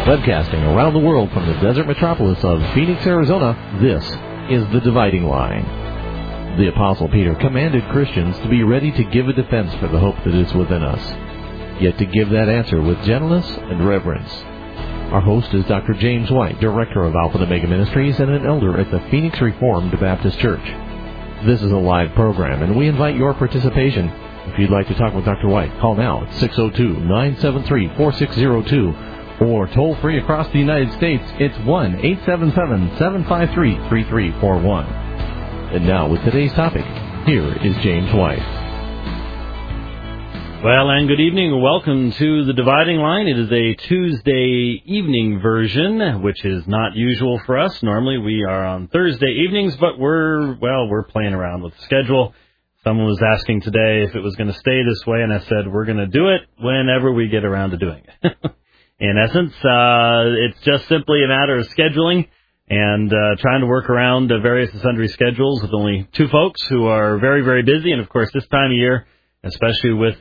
Webcasting around the world from the desert metropolis of Phoenix, Arizona, this is The Dividing Line. The Apostle Peter commanded Christians to be ready to give a defense for the hope that is within us, yet to give that answer with gentleness and reverence. Our host is Dr. James White, Director of Alpha and Omega Ministries and an elder at the Phoenix Reformed Baptist Church. This is a live program, and we invite your participation. If you'd like to talk with Dr. White, call now at 602-973-4602. Or toll free across the United States, it's 1-877-753-3341. And now with today's topic, here is James White. Well, and good evening. Welcome to The Dividing Line. It is a Tuesday evening version, which is not usual for us. Normally we are on Thursday evenings, but we're playing around with the schedule. Someone was asking today if it was going to stay this way, and I said we're going to do it whenever we get around to doing it. In essence, it's just simply a matter of scheduling and trying to work around various and sundry schedules with only two folks who are very, very busy. And, of course, this time of year, especially with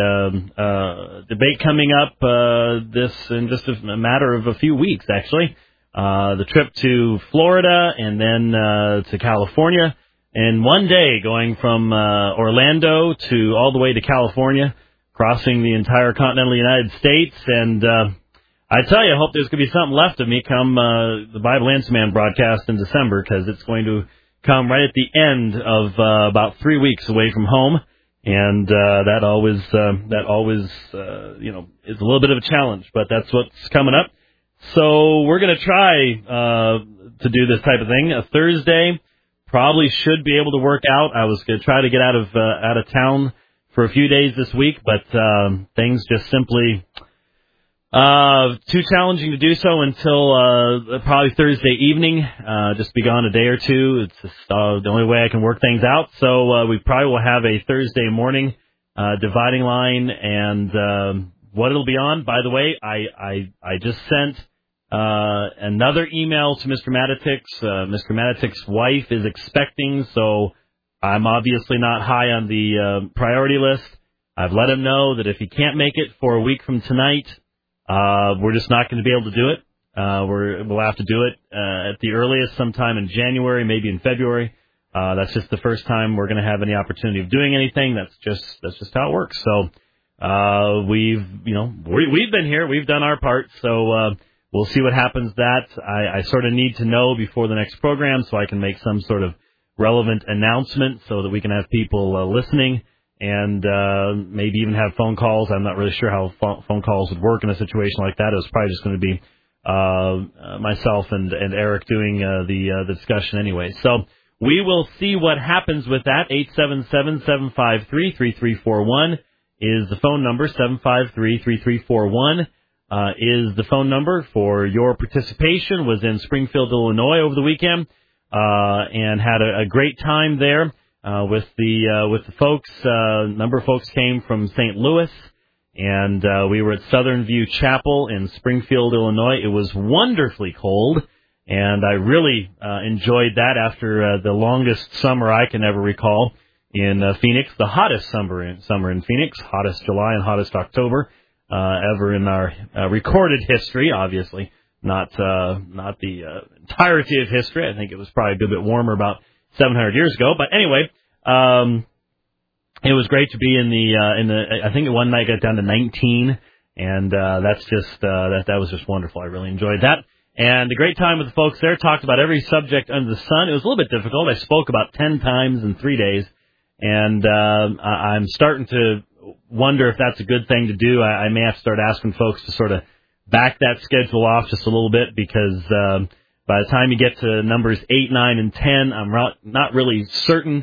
the debate coming up this in just a matter of a few weeks, actually, the trip to Florida and then to California. And one day going from Orlando to all the way to California, crossing the entire continental United States. And I tell you, I hope there's going to be something left of me come the Bible Answer Man broadcast in December, because it's going to come right at the end of about 3 weeks away from home, and that always is a little bit of a challenge, but that's what's coming up. So we're going to try to do this type of thing. A Thursday probably should be able to work out. I was going to try to get out of town for a few days this week, but things just simply too challenging to do so until probably Thursday evening. Just be gone a day or two. It's just the only way I can work things out. So we probably will have a Thursday morning dividing line, and what it'll be on. By the way, I just sent another email to Mr. Matitix. Mr. Matitix's wife is expecting, so I'm obviously not high on the priority list. I've let him know that if he can't make it for a week from tonight, we're just not going to be able to do it. We'll have to do it at the earliest sometime in January, maybe in February. That's just the first time we're going to have any opportunity of doing anything. That's just how it works. So we've been here, we've done our part. So we'll see what happens. That I sort of need to know before the next program, so I can make some sort of relevant announcement so that we can have people listening. And maybe even have phone calls. I'm not really sure how phone calls would work in a situation like that. It was probably just going to be myself and Eric doing the discussion anyway. So we will see what happens with that. 877-753-3341 is the phone number. 753-3341 is the phone number for your participation. Was in Springfield, Illinois over the weekend and had a great time there. With the folks, a number of folks came from St. Louis, and we were at Southern View Chapel in Springfield, Illinois. It was wonderfully cold, and I really enjoyed that after the longest summer I can ever recall in Phoenix, the hottest summer in Phoenix, hottest July and hottest October ever in our recorded history, obviously, not the entirety of history. I think it was probably a good bit warmer about 700 years ago, but anyway, it was great to be in the. I think one night got down to 19, and that's just that was just wonderful. I really enjoyed that, and a great time with the folks there. Talked about every subject under the sun. It was a little bit difficult. I spoke about 10 times in 3 days, and I'm starting to wonder if that's a good thing to do. I may have to start asking folks to sort of back that schedule off just a little bit, because by the time you get to numbers 8, 9, and 10, I'm not really certain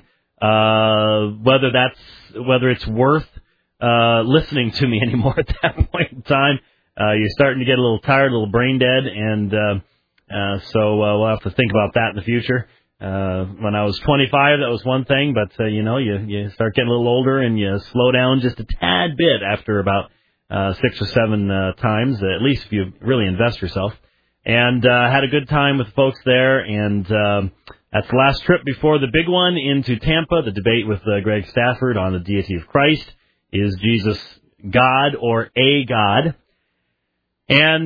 whether it's worth listening to me anymore at that point in time. You're starting to get a little tired, a little brain dead, and so we'll have to think about that in the future. When I was 25, that was one thing, but you start getting a little older and you slow down just a tad bit after about 6 or 7 times, at least if you really invest yourself. And had a good time with folks there, and that's the last trip before the big one into Tampa, the debate with Greg Stafford on the deity of Christ. Is Jesus God or a God? And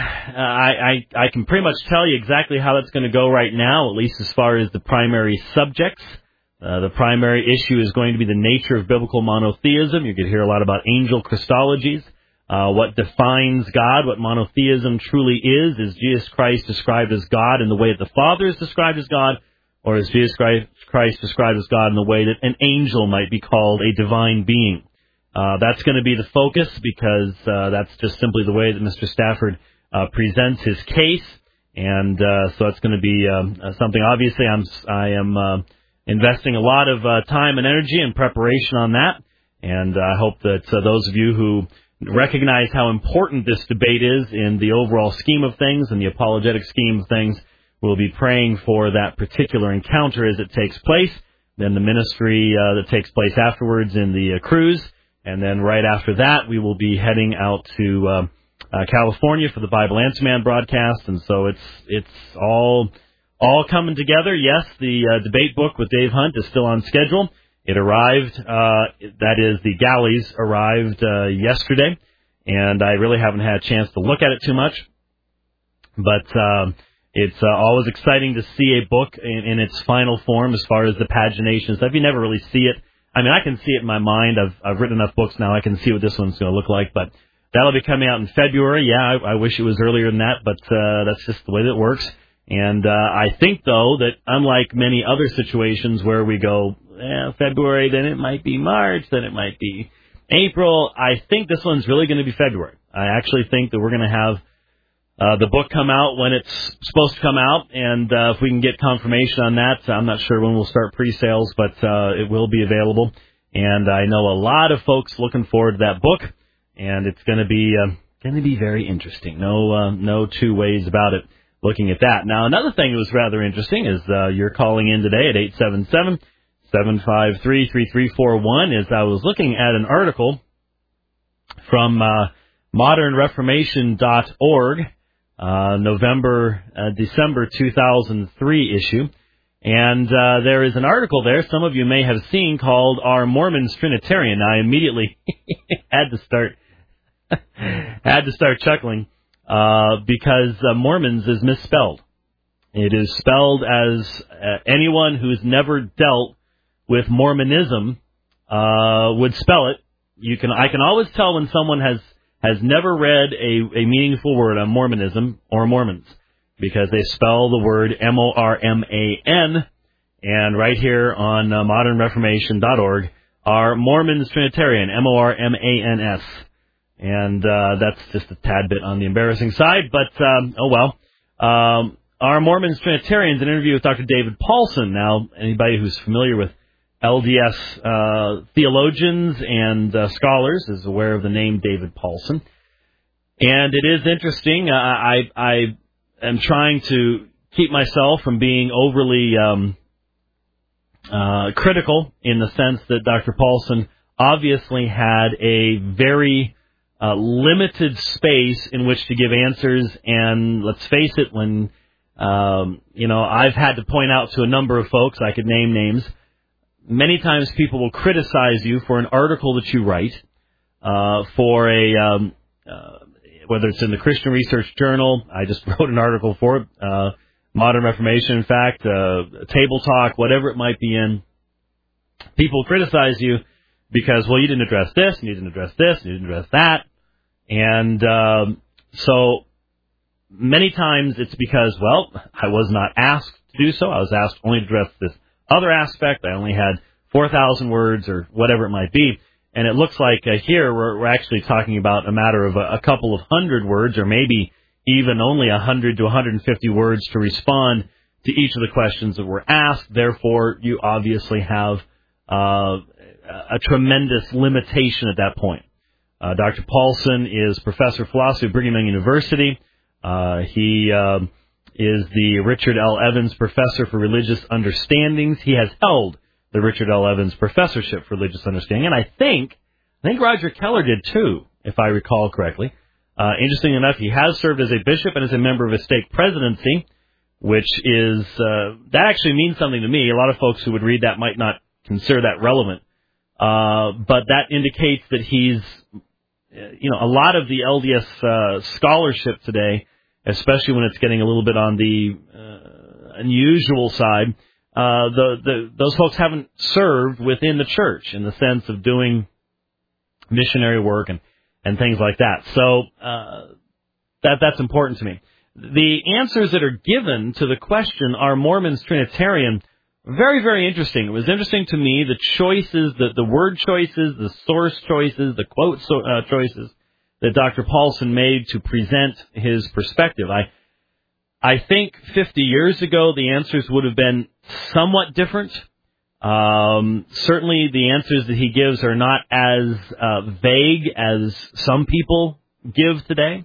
I can pretty much tell you exactly how that's going to go right now, at least as far as the primary subjects. The primary issue is going to be the nature of biblical monotheism. You could hear a lot about angel Christologies, what defines God, what monotheism truly is. Is Jesus Christ described as God in the way that the Father is described as God, or is Jesus Christ described as God in the way that an angel might be called a divine being? That's going to be the focus because that's just simply the way that Mr. Stafford presents his case, and so it's going to be something. Obviously, I am investing a lot of time and energy and preparation on that, and I hope that those of you who recognize how important this debate is in the overall scheme of things and the apologetic scheme of things will be praying for that particular encounter as it takes place, then the ministry that takes place afterwards in the cruise. And then right after that, we will be heading out to California for the Bible Answer Man broadcast. And so it's all coming together. Yes, the debate book with Dave Hunt is still on schedule. It arrived, that is, the galleys arrived yesterday. And I really haven't had a chance to look at it too much. But it's always exciting to see a book in its final form as far as the pagination stuff. You never really see it. I mean, I can see it in my mind. I've written enough books now. I can see what this one's going to look like. But that'll be coming out in February. Yeah, I wish it was earlier than that, but that's just the way that it works. And I think, though, that unlike many other situations where we go, February, then it might be March, then it might be April, I think this one's really going to be February. I actually think that we're going to have the book come out when it's supposed to come out, and if we can get confirmation on that, I'm not sure when we'll start pre-sales, but it will be available. And I know a lot of folks looking forward to that book, and it's going to be very interesting. No two ways about it. Looking at that. Now, another thing that was rather interesting is you're calling in today at 877-753-3341. As I was looking at an article from modernreformation.org. December 2003 issue. And there is an article there some of you may have seen called Are Mormons Trinitarian? I immediately had to start chuckling because Mormons is misspelled. It is spelled as anyone who's never dealt with Mormonism would spell it. I can always tell when someone has never read a meaningful word on Mormonism or Mormons because they spell the word M-O-R-M-A-N, and right here on modernreformation.org are Mormons Trinitarian, M-O-R-M-A-N-S. And that's just a tad bit on the embarrassing side, but oh well. Are Mormons Trinitarians? An interview with Dr. David Paulson. Now, anybody who's familiar with LDS theologians and scholars is aware of the name David Paulson. And it is interesting. I am trying to keep myself from being overly critical in the sense that Dr. Paulson obviously had a very limited space in which to give answers. And let's face it, when, I've had to point out to a number of folks, I could name names, many times people will criticize you for an article that you write, for whether it's in the Christian Research Journal. I just wrote an article for it, Modern Reformation, in fact, Table Talk, whatever it might be in. People criticize you because, well, you didn't address this, and you didn't address this, and you didn't address that. And so many times it's because, well, I was not asked to do so. I was asked only to address this other aspect. I only had 4,000 words or whatever it might be. And it looks like here we're actually talking about a matter of a couple of hundred words, or maybe even only 100 to 150 words to respond to each of the questions that were asked. Therefore, you obviously have a tremendous limitation at that point. Dr. Paulson is professor of philosophy at Brigham Young University. He is the Richard L. Evans Professor for Religious Understandings. He has held the Richard L. Evans Professorship for Religious Understanding, and I think Roger Keller did too, if I recall correctly. Interesting enough, he has served as a bishop and as a member of a stake presidency, which is that actually means something to me. A lot of folks who would read that might not consider that relevant, but that indicates that he's a lot of the LDS scholarship today, especially when it's getting a little bit on the unusual side, those folks haven't served within the church in the sense of doing missionary work and things like that. So that's important to me. The answers that are given to the question, are Mormons Trinitarian, very, very interesting. It was interesting to me, the choices, the word choices, the source choices, the quote choices that Dr. Paulson made to present his perspective. I think 50 years ago the answers would have been somewhat different. Certainly the answers that he gives are not as vague as some people give today.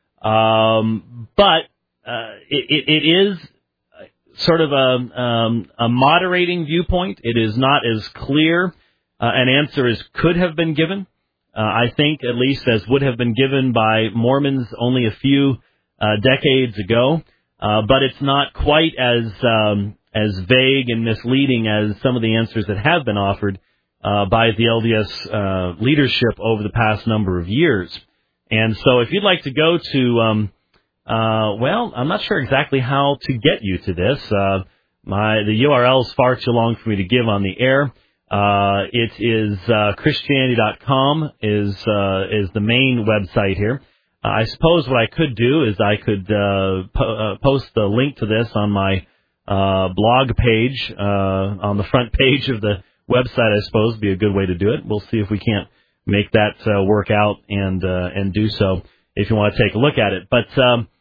But it is sort of a moderating viewpoint. It is not as clear an answer as could have been given. I think at least as would have been given by Mormons only a few decades ago. But it's not quite as vague and misleading as some of the answers that have been offered by the LDS leadership over the past number of years. And so if you'd like to go to, I'm not sure exactly how to get you to this. The URL is far too long for me to give on the air. It is Christianity.com is the main website here. I suppose what I could do is I could post the link to this on my blog page, on the front page of the website. I suppose would be a good way to do it. We'll see if we can't make that work out and do so if you want to take a look at it. But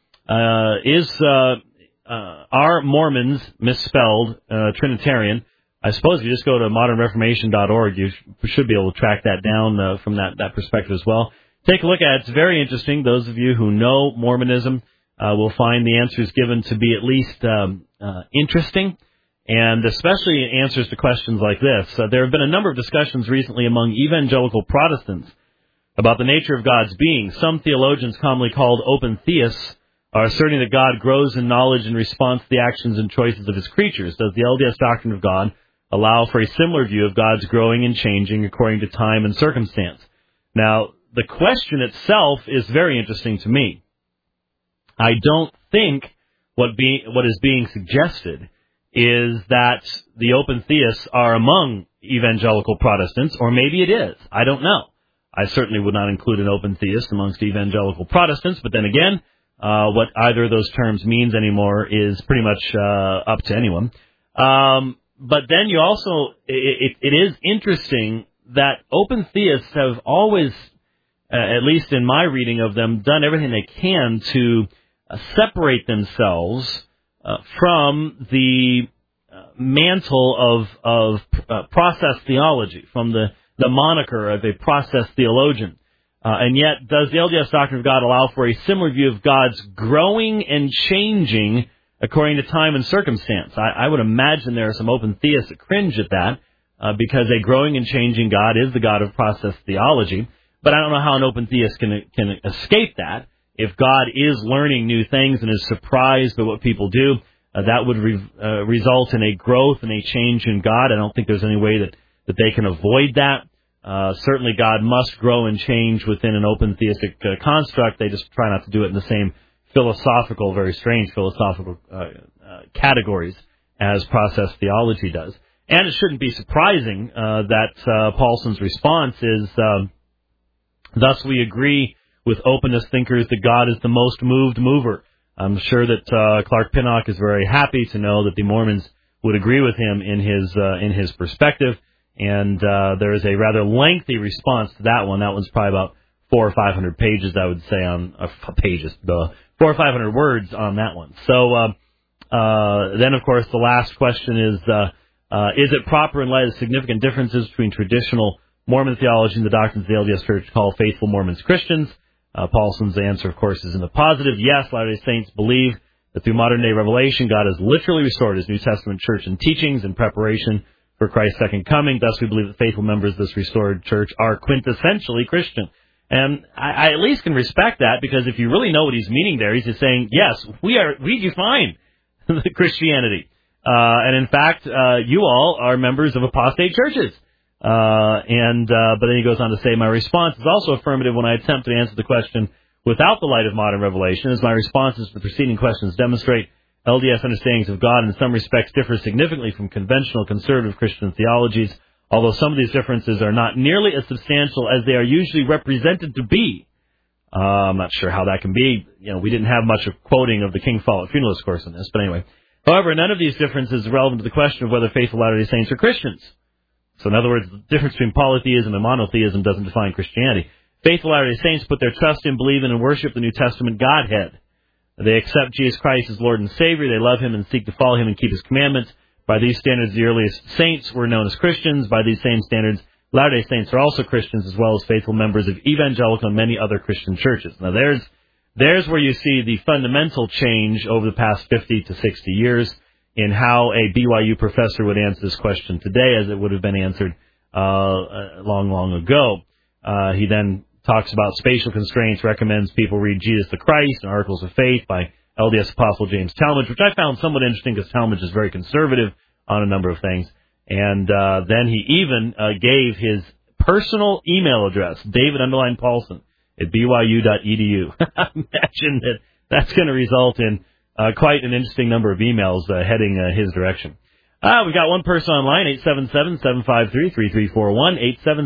are Mormons misspelled Trinitarian? I suppose if you just go to modernreformation.org, you should be able to track that down from that perspective as well. Take a look at it. It's very interesting. Those of you who know Mormonism will find the answers given to be at least interesting, and especially answers to questions like this. There have been a number of discussions recently among evangelical Protestants about the nature of God's being. Some theologians, commonly called open theists, are asserting that God grows in knowledge in response to the actions and choices of his creatures. Does the LDS doctrine of God allow for a similar view of God's growing and changing according to time and circumstance? Now, the question itself is very interesting to me. I don't think what is being suggested is that the open theists are among evangelical Protestants, or maybe it is. I don't know. I certainly would not include an open theist amongst evangelical Protestants, but then again, what either of those terms means anymore is pretty much up to anyone. But then you also, it is interesting that open theists have always, at least in my reading of them, done everything they can to separate themselves from the mantle of process theology, from the moniker of a process theologian. And yet, does the LDS doctrine of God allow for a similar view of God's growing and changing according to time and circumstance? I would imagine there are some open theists that cringe at that because a growing and changing God is the God of process theology. But I don't know how an open theist can escape that. If God is learning new things and is surprised by what people do, that would result in a growth and a change in God. I don't think there's any way that they can avoid that. Certainly God must grow and change within an open theistic construct. They just try not to do it in the same philosophical, very strange philosophical categories as process theology does. And it shouldn't be surprising that Paulson's response is, thus we agree with openness thinkers that God is the most moved mover. I'm sure that Clark Pinnock is very happy to know that the Mormons would agree with him in his perspective. And there is a rather lengthy response to that one. That one's probably about 400 or 500 pages, I would say, on 400 or 500 words on that one. So then, of course, the last question is it proper in light of significant differences between traditional Mormon theology and the doctrines of the LDS Church to call faithful Mormons Christians? Paulson's answer, of course, is in the positive. Yes, Latter-day Saints believe that through modern-day revelation, God has literally restored his New Testament church and teachings in preparation for Christ's second coming. Thus, we believe that faithful members of this restored church are quintessentially Christian. And I at least can respect that, because if you really know what he's meaning there, he's just saying, yes, we define the Christianity. And in fact, you all are members of apostate churches. But then he goes on to say, my response is also affirmative when I attempt to answer the question without the light of modern revelation, as my responses to the preceding questions demonstrate LDS understandings of God in some respects differ significantly from conventional conservative Christian theologies, although some of these differences are not nearly as substantial as they are usually represented to be. I'm not sure how that can be. We didn't have much of quoting of the King Follett Funeral Discourse in this, but anyway. However, none of these differences is relevant to the question of whether faithful Latter-day Saints are Christians. So in other words, the difference between polytheism and monotheism doesn't define Christianity. Faithful Latter-day Saints put their trust in, believe in, and worship the New Testament Godhead. They accept Jesus Christ as Lord and Savior. They love Him and seek to follow Him and keep His commandments. By these standards, the earliest saints were known as Christians. By these same standards, Latter-day Saints are also Christians, as well as faithful members of evangelical and many other Christian churches. Now, there's where you see the fundamental change over the past 50 to 60 years in how a BYU professor would answer this question today, as it would have been answered long, long ago. He then talks about spatial constraints, recommends people read Jesus the Christ and Articles of Faith by LDS Apostle James Talmage, which I found somewhat interesting because Talmage is very conservative on a number of things. And then he even gave his personal email address, David_Paulson at BYU.edu. Imagine that's going to result in quite an interesting number of emails heading his direction. We've got one person online, 877-753-3341,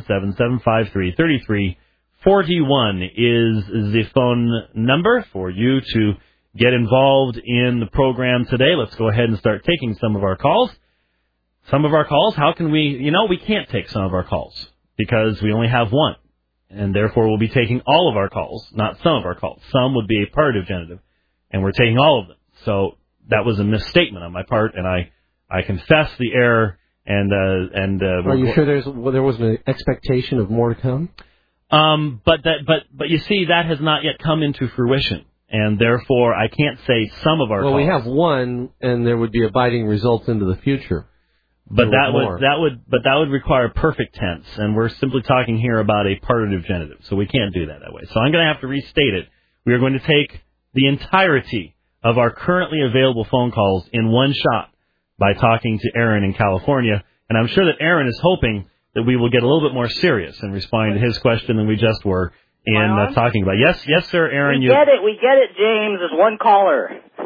877-753-3341 is the phone number for you to get involved in the program today. Let's go ahead and start taking some of our calls. Some of our calls, how can we, we can't take some of our calls because we only have one. And therefore we'll be taking all of our calls, not some of our calls. Some would be a partitive genitive, and we're taking all of them. So that was a misstatement on my part, and I confess the error. Are you sure there was an expectation of more to come? But you see, that has not yet come into fruition, and therefore I can't say some of our calls. Well, we have one, and there would be abiding results into the future. But that would require perfect tense, and we're simply talking here about a partitive genitive, so we can't do that way. So I'm going to have to restate it. We are going to take the entirety of our currently available phone calls in one shot by talking to Aaron in California, and I'm sure that Aaron is hoping that we will get a little bit more serious in responding to his question than we just were in talking about. Yes, sir, Aaron. We get it, James. There's one caller.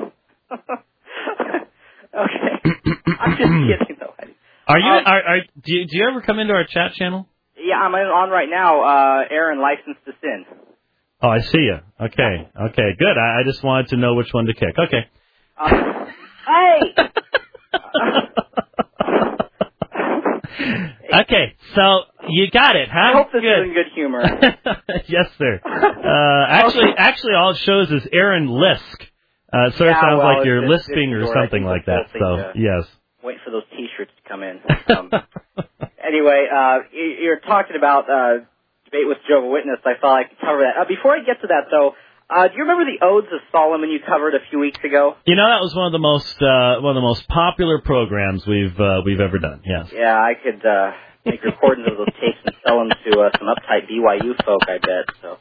Okay. I'm just kidding, though. Do you ever come into our chat channel? Yeah, I'm on right now. Aaron, licensed to sin. Oh, I see you. Okay, good. I just wanted to know which one to kick. Okay. Hey! Okay, so you got it, huh? I hope this is in good humor. Yes, sir. Actually, all it shows is Aaron Lisk. It sort of sounds like you're lisping or something like that. So, yes. Wait for those T-shirts to come in. Anyway, you're talking about debate with Jehovah's Witness. I thought I could cover that. Before I get to that, though, do you remember the Odes of Solomon you covered a few weeks ago? That was one of the most popular programs we've ever done. Yes. Yeah, I could make recordings of those tapes and sell them to some uptight BYU folk, I bet. So,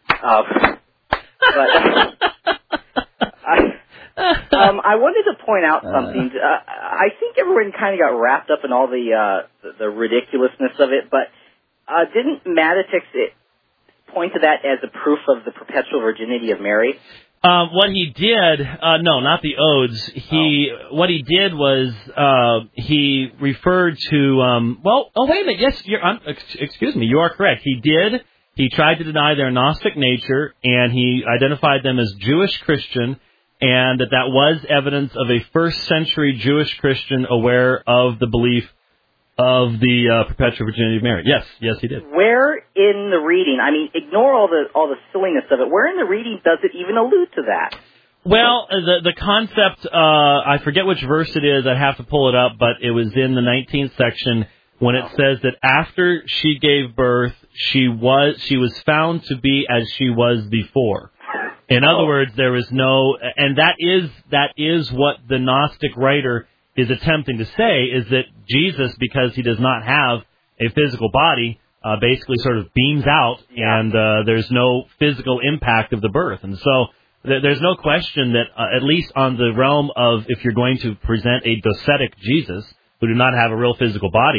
I wanted to point out something. I think everyone kind of got wrapped up in all the ridiculousness of it, but didn't Matitix point to that as a proof of the perpetual virginity of Mary? What he did, no, not the Odes. What he did was he referred to. Wait a minute. Yes, excuse me. You are correct. He did. He tried to deny their Gnostic nature, and he identified them as Jewish Christian, and that was evidence of a first-century Jewish Christian aware of the belief of the perpetual virginity of Mary. Yes, he did. Where in the reading, ignore all the silliness of it, where in the reading does it even allude to that? Well, the concept, I forget which verse it is, I have to pull it up, but it was in the 19th section when it says that after she gave birth, she was found to be as she was before. In other words, there is no, and that is what the Gnostic writer is attempting to say, is that Jesus, because he does not have a physical body, basically sort of beams out, and there's no physical impact of the birth. And so there's no question that, at least on the realm of if you're going to present a docetic Jesus, who do not have a real physical body,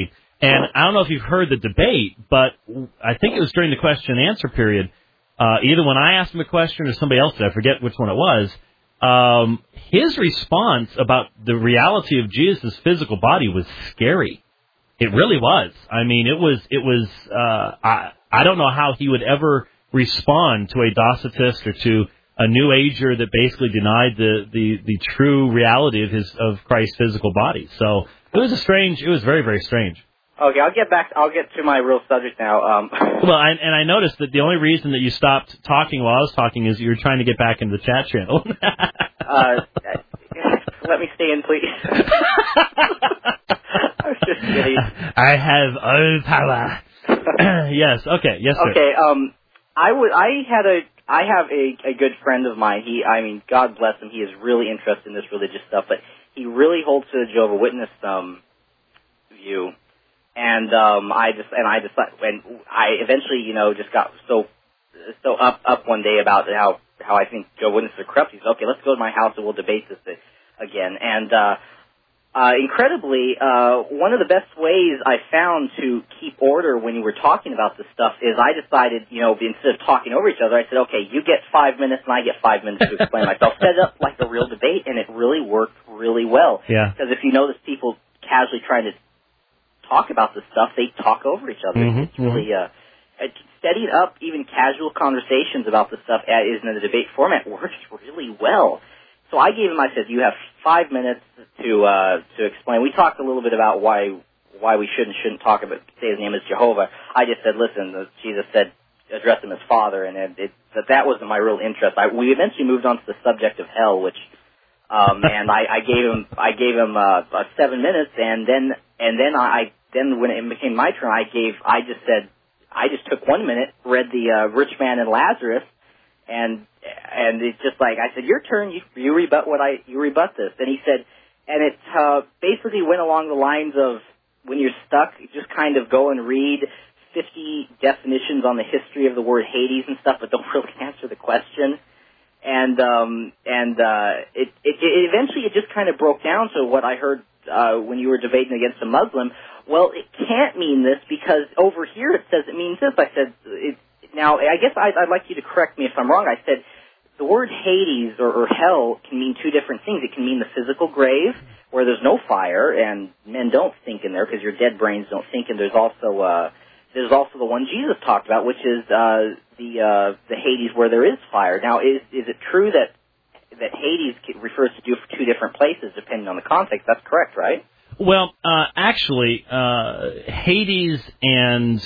And I don't know if you've heard the debate, but I think it was during the question and answer period, either when I asked him a question or somebody else did, I forget which one it was, his response about the reality of Jesus' physical body was scary. It really was. I mean, it was, I don't know how he would ever respond to a Docetist or to a New Ager that basically denied the true reality of Christ's physical body. So it was very, very strange. Okay, I'll get to my real subject now. Well, and I noticed that the only reason that you stopped talking while I was talking is you were trying to get back into the chat channel. Let me stay in, please. I was just kidding. I have all power. Yes. Okay. Yes, sir. Okay. I have a good friend of mine. God bless him. He is really interested in this religious stuff, but he really holds to the Jehovah's Witness view. And I eventually, just got so up one day about how I think Jehovah's Witnesses are corrupt. He said, okay, let's go to my house and we'll debate this again. And incredibly, one of the best ways I found to keep order when you were talking about this stuff is I decided, instead of talking over each other, I said, okay, you get 5 minutes and I get 5 minutes to explain myself. Set it up like a real debate, and it really worked really well. Yeah. Because if you notice people casually trying to talk about this stuff, they talk over each other. Mm-hmm, it's really setting up even casual conversations about this stuff in the debate format works really well. So I said, you have 5 minutes to explain. We talked a little bit about why we shouldn't talk about, say his name is Jehovah. I just said, listen, Jesus said address him as Father, and that wasn't my real interest. We eventually moved on to the subject of hell, which and I gave him 7 minutes, and then when it became my turn, I just took 1 minute, read the rich man and Lazarus, and it's just like I said, your turn, you rebut this, and he said, and it basically went along the lines of when you're stuck, just kind of go and read 50 definitions on the history of the word Hades and stuff, but don't really answer the question. And it eventually just kind of broke down to what I heard when you were debating against a Muslim. Well, it can't mean this because over here it says it means this. I said, now I guess I'd like you to correct me if I'm wrong. I said the word Hades or hell can mean two different things. It can mean the physical grave where there's no fire and men don't think in there because your dead brains don't think. And there's also the one Jesus talked about, which is the Hades where there is fire. Now, is it true that Hades refers to two different places depending on the context? That's correct, right? Well, actually, Hades and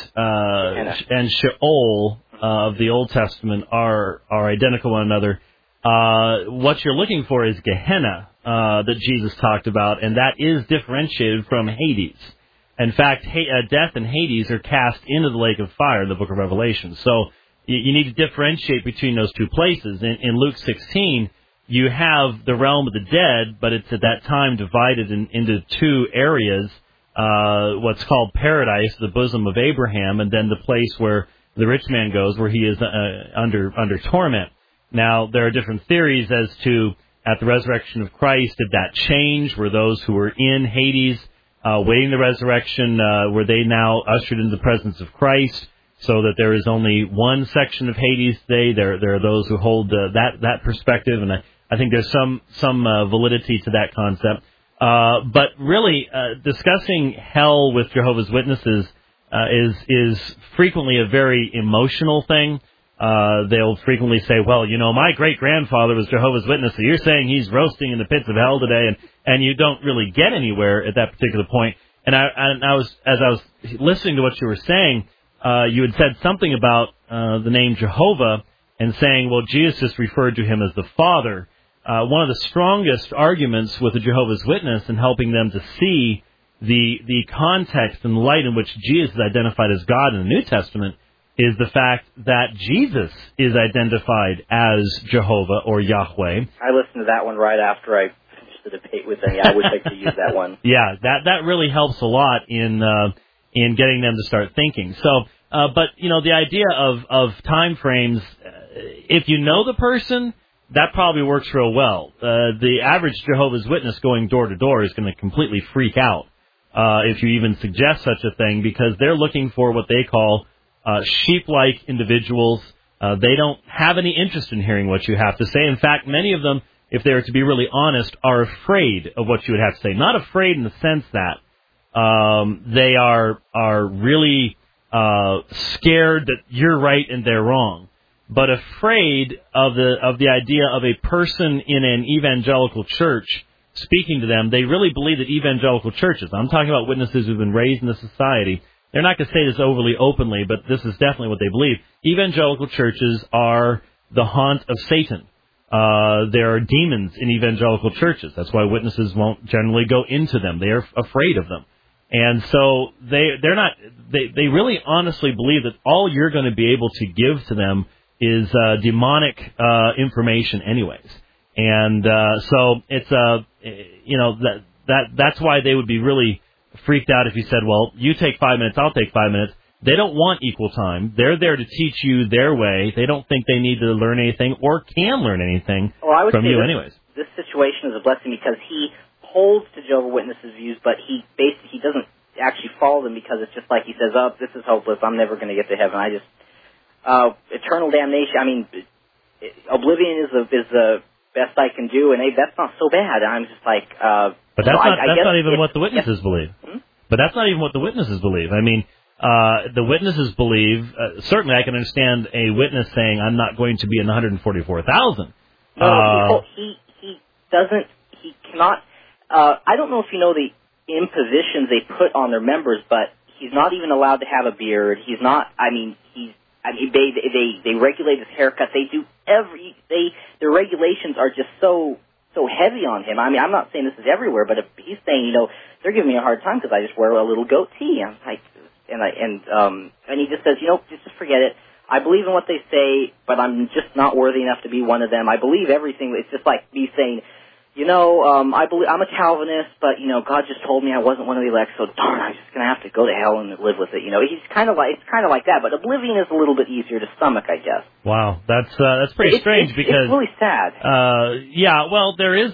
Sheol of the Old Testament are identical to one another. What you're looking for is Gehenna that Jesus talked about, and that is differentiated from Hades. In fact, death and Hades are cast into the lake of fire in the book of Revelation. So you need to differentiate between those two places. In Luke 16, you have the realm of the dead, but it's at that time divided into two areas, what's called paradise, the bosom of Abraham, and then the place where the rich man goes, where he is under torment. Now, there are different theories as to, at the resurrection of Christ, did that change? Were those who were in Hades waiting the resurrection, were they now ushered into the presence of Christ, so that there is only one section of Hades today? There are those who hold that perspective, and I think there's some validity to that concept. But really, discussing hell with Jehovah's Witnesses is frequently a very emotional thing. They'll frequently say, well, my great-grandfather was Jehovah's Witness, so you're saying he's roasting in the pits of hell today, and you don't really get anywhere at that particular point. And as I was listening to what you were saying, you had said something about the name Jehovah and saying, well, Jesus just referred to him as the Father. One of the strongest arguments with the Jehovah's Witness in helping them to see the context and light in which Jesus is identified as God in the New Testament is the fact that Jesus is identified as Jehovah or Yahweh. I listened to that one right after I finished the debate with them. Yeah, I wish I could use that one. Yeah, that really helps a lot in getting them to start thinking. So, but the idea of time frames, if you know the person, that probably works real well. The average Jehovah's Witness going door to door is going to completely freak out if you even suggest such a thing, because they're looking for what they call sheep-like individuals. They don't have any interest in hearing what you have to say. In fact, many of them, if they were to be really honest, are afraid of what you would have to say. Not afraid in the sense that they are really scared that you're right and they're wrong, but afraid of the idea of a person in an evangelical church speaking to them. They really believe that evangelical churches, I'm talking about witnesses who've been raised in the society, they're not going to say this overly openly, but this is definitely what they believe. Evangelical churches are the haunt of Satan. There are demons in evangelical churches. That's why witnesses won't generally go into them. They are afraid of them. And so they really honestly believe that all you're going to be able to give to them is demonic information anyways. And so it's that's why they would be really freaked out if you said, well, you take 5 minutes, I'll take 5 minutes. They don't want equal time. They're there to teach you their way. They don't think they need to learn anything or can learn anything from you anyways. This situation is a blessing because he holds to Jehovah's Witnesses' views, but he doesn't actually follow them because it's just like he says, oh, this is hopeless. I'm never going to get to heaven. Eternal damnation. I mean, oblivion is the best I can do, and that's not so bad. I'm just like, but that's not even what the witnesses believe. But that's not even what the witnesses believe. I mean, the witnesses believe. Certainly, I can understand a witness saying, "I'm not going to be in the 144,000." No, he doesn't. He cannot. I don't know if you know the impositions they put on their members, but he's not even allowed to have a beard. He's not. They regulate his haircut. They do their regulations are just so heavy on him. I mean, I'm not saying this is everywhere, but if he's saying, they're giving me a hard time because I just wear a little goatee. I'm like, and he just says, just forget it. I believe in what they say, but I'm just not worthy enough to be one of them. I believe everything. It's just like me saying, I believe I'm a Calvinist, but God just told me I wasn't one of the elect, so darn, I'm just going to have to go to hell and live with it. He's it's kind of like that, but oblivion is a little bit easier to stomach, I guess. Wow, that's pretty strange because it's really sad. Well, there is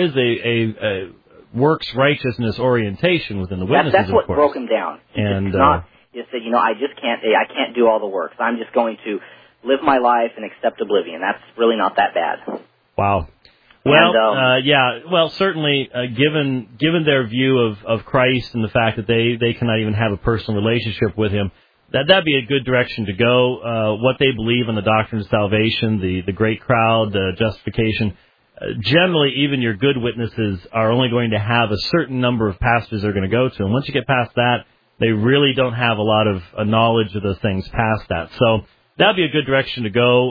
a works righteousness orientation within the witnesses. That's what of course. Broke him down. And he said, I can't do all the works. I'm just going to live my life and accept oblivion. That's really not that bad. Wow. Well, certainly, given their view of Christ and the fact that they cannot even have a personal relationship with Him, that'd be a good direction to go. What they believe in the doctrine of salvation, the great crowd, justification. Generally, even your good witnesses are only going to have a certain number of pastors they're going to go to, and once you get past that, they really don't have a lot of knowledge of those things past that. So that'd be a good direction to go.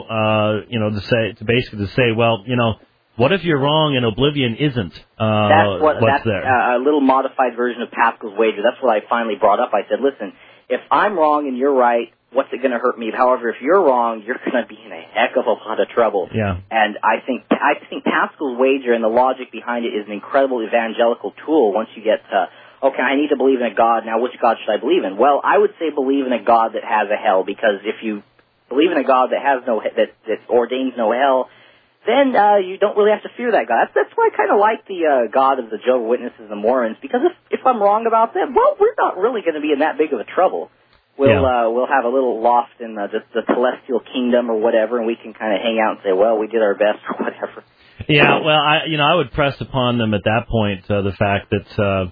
To say, well, what if you're wrong and oblivion isn't? That's there. A little modified version of Pascal's wager. That's what I finally brought up. I said, listen, if I'm wrong and you're right, what's it going to hurt me? However, if you're wrong, you're going to be in a heck of a lot of trouble. Yeah. And I think Pascal's wager and the logic behind it is an incredible evangelical tool once you get to, okay, I need to believe in a God. Now, which God should I believe in? Well, I would say believe in a God that has a hell, because if you believe in a God that has that ordains no hell, then you don't really have to fear that God. That's why I kind of like the God of the Jehovah's Witnesses and the Mormons, because if I'm wrong about them, well, we're not really going to be in that big of a trouble. We'll have a little loft in the celestial kingdom or whatever, and we can kind of hang out and say, well, we did our best or whatever. Yeah, well, I would press upon them at that point the fact that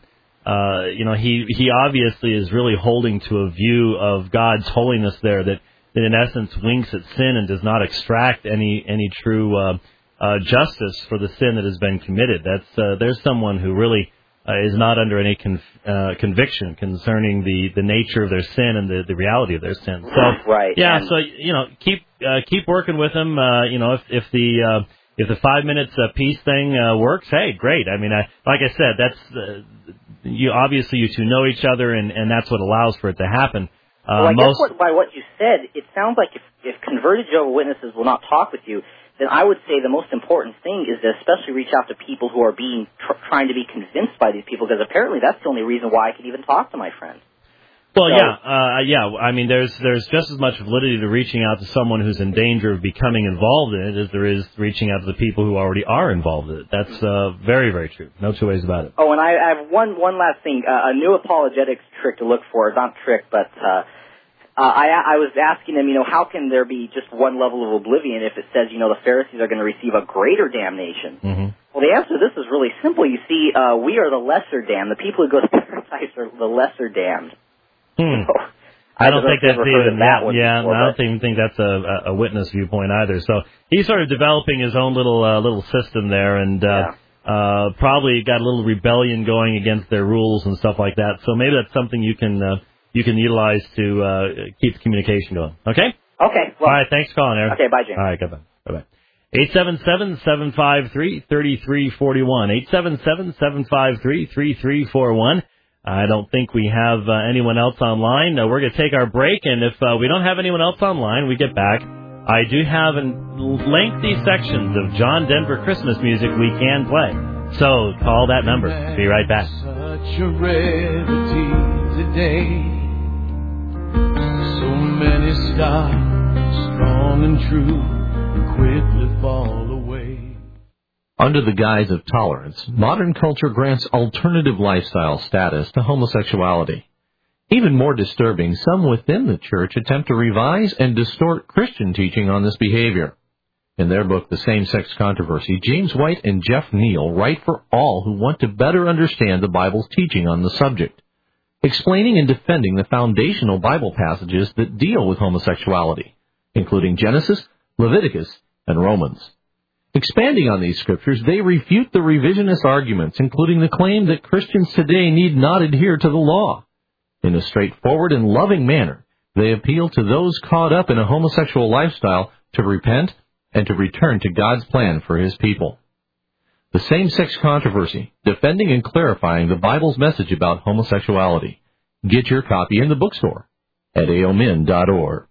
he obviously is really holding to a view of God's holiness there that in essence winks at sin and does not extract any true justice for the sin that has been committed. There's someone who really is not under any conviction concerning the nature of their sin and the reality of their sin. So right. Yeah. And so keep working with them. If the 5 minutes peace thing works, hey, great. I mean, like I said, that's obviously you two know each other, and that's what allows for it to happen. Well, I guess by what you said, it sounds like if converted Jehovah's Witnesses will not talk with you, then I would say the most important thing is to especially reach out to people who are trying to be convinced by these people, because apparently that's the only reason why I can even talk to my friend. Well, yeah. I mean, there's just as much validity to reaching out to someone who's in danger of becoming involved in it as there is reaching out to the people who already are involved in it. That's very, very true. No two ways about it. Oh, and I have one last thing. A new apologetics trick to look for. Not trick, but I was asking them, how can there be just one level of oblivion if it says, the Pharisees are going to receive a greater damnation? Mm-hmm. Well, the answer to this is really simple. You see, we are the lesser damned. The people who go to paradise are the lesser damned. So, I don't think that's even that. Yeah, before, I don't even think that's a witness viewpoint either. So he's sort of developing his own little system there, and probably got a little rebellion going against their rules and stuff like that. So maybe that's something you can utilize to keep the communication going. Okay. Okay. Well, all right. Thanks for calling, Aaron. Okay. Bye, James. All right. Goodbye. Bye. 877-753-3341. 877-753-3341. I don't think we have anyone else online. We're going to take our break, and if we don't have anyone else online, we get back. I do have lengthy sections of John Denver Christmas music we can play. So call that number. Be right back. Such a rarity today. So many stars, strong and true, quickly fall away. Under the guise of tolerance, modern culture grants alternative lifestyle status to homosexuality. Even more disturbing, some within the church attempt to revise and distort Christian teaching on this behavior. In their book, The Same-Sex Controversy, James White and Jeff Neal write for all who want to better understand the Bible's teaching on the subject, explaining and defending the foundational Bible passages that deal with homosexuality, including Genesis, Leviticus, and Romans. Expanding on these scriptures, they refute the revisionist arguments, including the claim that Christians today need not adhere to the law. In a straightforward and loving manner, they appeal to those caught up in a homosexual lifestyle to repent and to return to God's plan for His people. The Same-Sex Controversy, defending and clarifying the Bible's message about homosexuality. Get your copy in the bookstore at aomin.org.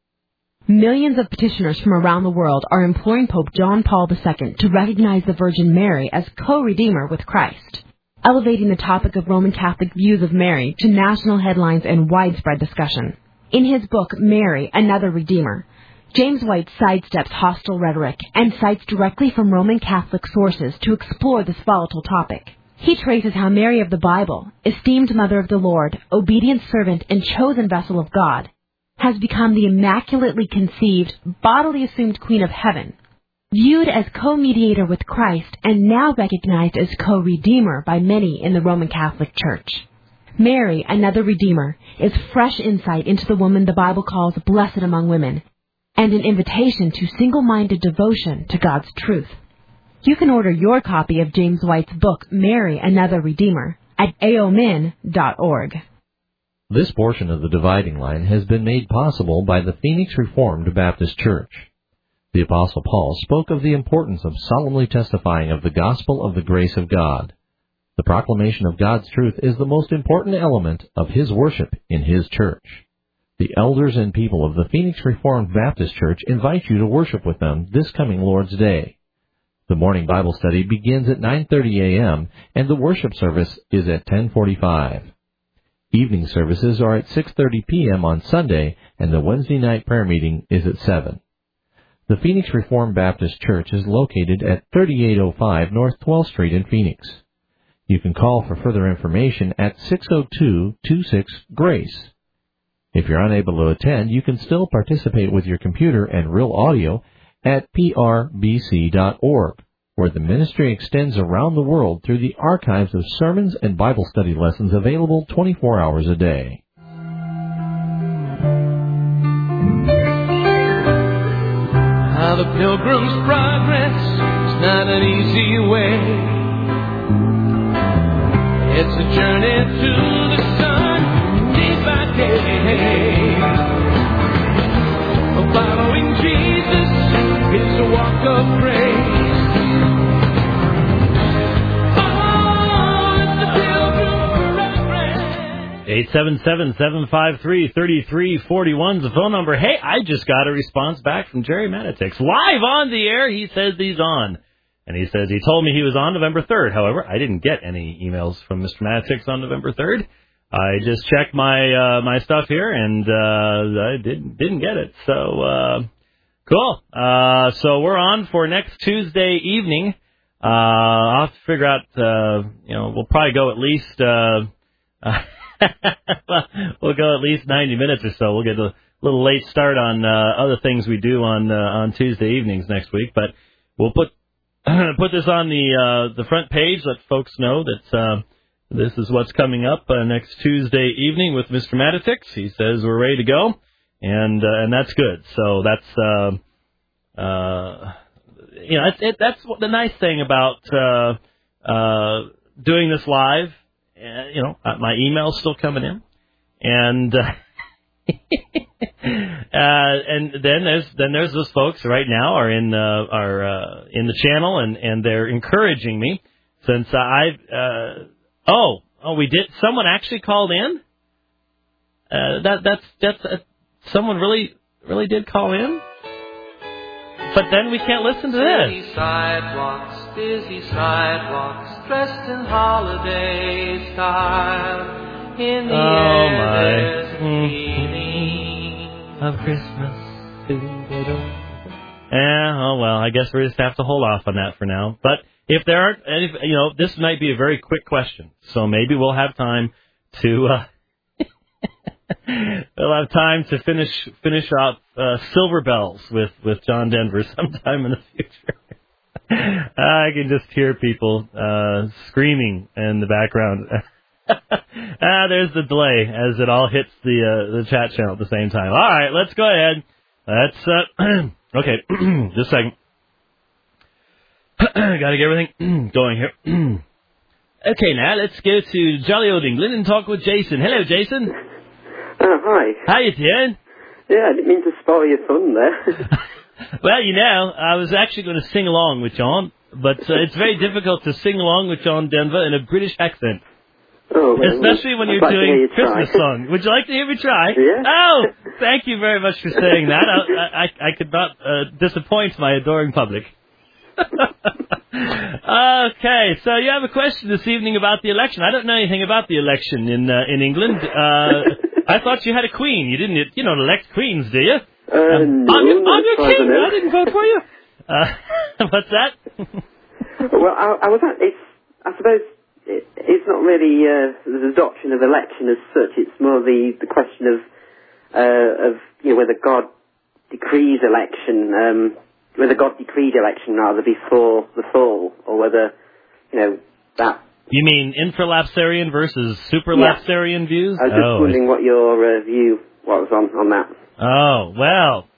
Millions of petitioners from around the world are imploring Pope John Paul II to recognize the Virgin Mary as co-redeemer with Christ, elevating the topic of Roman Catholic views of Mary to national headlines and widespread discussion. In his book, Mary, Another Redeemer, James White sidesteps hostile rhetoric and cites directly from Roman Catholic sources to explore this volatile topic. He traces how Mary of the Bible, esteemed Mother of the Lord, obedient servant, and chosen vessel of God, has become the immaculately conceived, bodily assumed Queen of Heaven, viewed as co-mediator with Christ and now recognized as co-redeemer by many in the Roman Catholic Church. Mary, Another Redeemer, is fresh insight into the woman the Bible calls blessed among women, and an invitation to single-minded devotion to God's truth. You can order your copy of James White's book, Mary, Another Redeemer, at aomin.org. This portion of the Dividing Line has been made possible by the Phoenix Reformed Baptist Church. The Apostle Paul spoke of the importance of solemnly testifying of the gospel of the grace of God. The proclamation of God's truth is the most important element of His worship in His church. The elders and people of the Phoenix Reformed Baptist Church invite you to worship with them this coming Lord's Day. The morning Bible study begins at 9:30 a.m. and the worship service is at 10:45. Evening services are at 6:30 p.m. on Sunday, and the Wednesday night prayer meeting is at 7. The Phoenix Reformed Baptist Church is located at 3805 North 12th Street in Phoenix. You can call for further information at 602-26-GRACE. If you're unable to attend, you can still participate with your computer and real audio at prbc.org, where the ministry extends around the world through the archives of sermons and Bible study lessons available 24 hours a day. How the Pilgrim's Progress is not an easy way. It's a journey to the sun, day by day. Following Jesus is a walk of grace. 877-753-3341 is the phone number. Hey, I just got a response back from Jerry Manatix. Live on the air, he says he's on. And he says he told me he was on November 3rd. However, I didn't get any emails from Mr. Manatix on November 3rd. I just checked my stuff here, and I didn't get it. So cool. So we're on for next Tuesday evening. I'll have to figure out. We'll probably go at least. We'll go at least 90 minutes or so. We'll get a little late start on other things we do on Tuesday evenings next week, but we'll put this on the front page. Let folks know that this is what's coming up next Tuesday evening with Mr. Matitix. He says we're ready to go, and that's good. So that's that's the nice thing about doing this live. My email's still coming in, and and then there's those folks right now are in the channel, and they're encouraging me since we did. Someone actually called in. That's someone really did call in. But then we can't listen to this. Busy sidewalks, dressed in holiday style. In the air there's a feeling of Christmas. Well, I guess we just have to hold off on that for now. But if there aren't any, this might be a very quick question, so maybe we'll have time to finish off Silver Bells with John Denver sometime in the future. I can just hear people screaming in the background. There's the delay as it all hits the chat channel at the same time. All right, let's go ahead. Let's okay, just a second. Got to get everything going here. Okay, now let's go to jolly old England and talk with Jason. Hello, Jason. Hi. How you doing? Yeah, I didn't mean to spoil your fun there. Well, I was actually going to sing along with John, but it's very difficult to sing along with John Denver in a British accent. Oh, well, especially when you're doing Christmas songs. Would you like to hear me try? Yeah. Oh, thank you very much for saying that. I could not disappoint my adoring public. Okay, so you have a question this evening about the election. I don't know anything about the election in England. I thought you had a queen. You don't elect queens, do you? No, I'm your king. I didn't vote for you. What's that? Well, I suppose it's not really the doctrine of election as such. It's more the question of whether God decrees election, whether God decreed election rather before the fall, or whether that. You mean infralapsarian versus supralapsarian views? I was just wondering what your view was on that. Oh, well.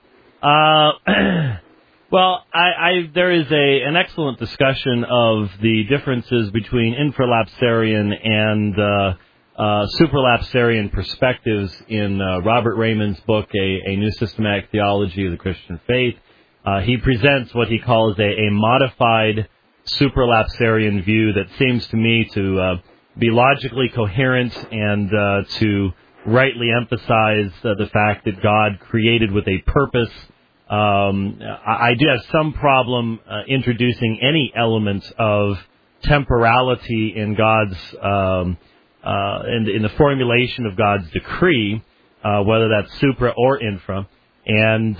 Well, there is an excellent discussion of the differences between infralapsarian and supralapsarian perspectives in Robert Raymond's book, A New Systematic Theology of the Christian Faith. He presents what he calls a modified supralapsarian view that seems to me to be logically coherent and to rightly emphasize the fact that God created with a purpose. I do have some problem introducing any element of temporality in God's in the formulation of God's decree, whether that's supra or infra. And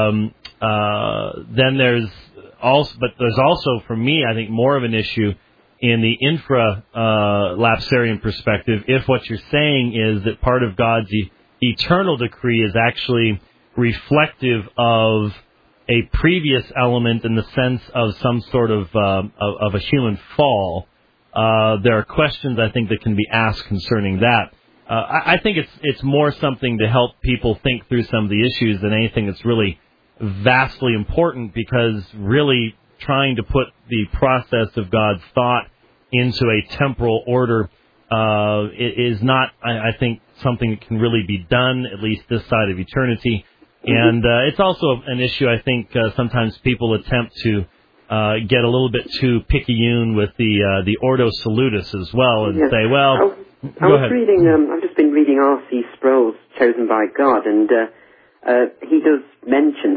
then there's also for me, I think, more of an issue in the infra-lapsarian perspective, if what you're saying is that part of God's eternal decree is actually reflective of a previous element in the sense of some sort of a human fall, there are questions, I think, that can be asked concerning that. I think it's more something to help people think through some of the issues than anything that's really vastly important, because really trying to put the process of God's thought into a temporal order is not, I think, something that can really be done, at least this side of eternity. And it's also an issue, I think, sometimes people attempt to get a little bit too picayune with the Ordo Salutis as well, and say, well, I've just been reading R.C. Sproul's Chosen by God, and he does mention